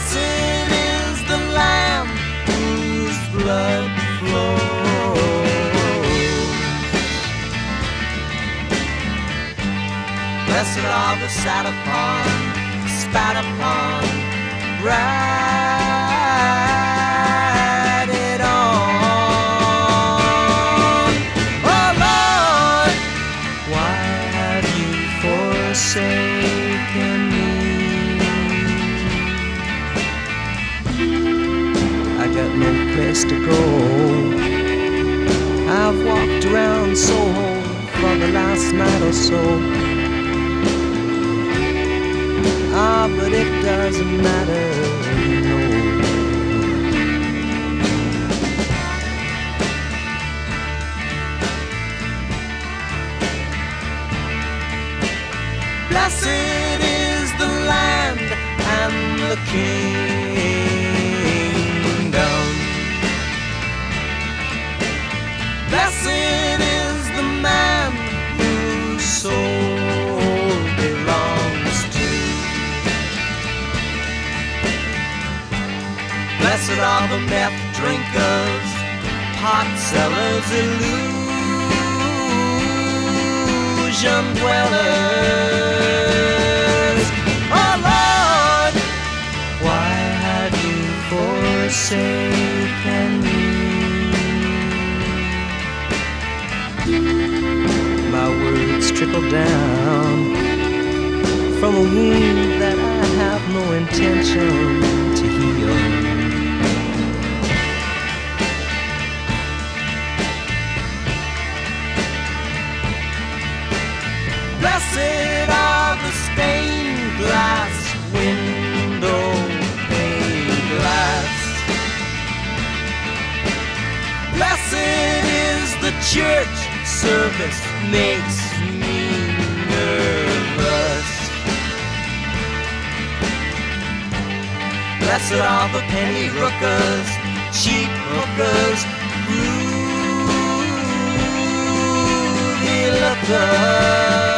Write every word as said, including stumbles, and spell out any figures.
Blessed is the Lamb whose blood flows. Blessed are the sat upon, spat upon, ride on. Oh Lord, why have you forsaken me? I got no place to go. I've walked around Soho for the last night or so. Ah, but it doesn't matter, no. Blessed is the land and the kingdom. Blessed is the man whose soul belongs to. Blessed are the meth drinkers, pot sellers, illusion dwellers. Oh Lord, why have you forsaken me? My words trickle down from a wound that I have no intention to heal. Blessed are the stained glass window pane glass. Blessed is the church service makes me nervous. Blessed are the penny rookers, cheap hookers, groovy lookers.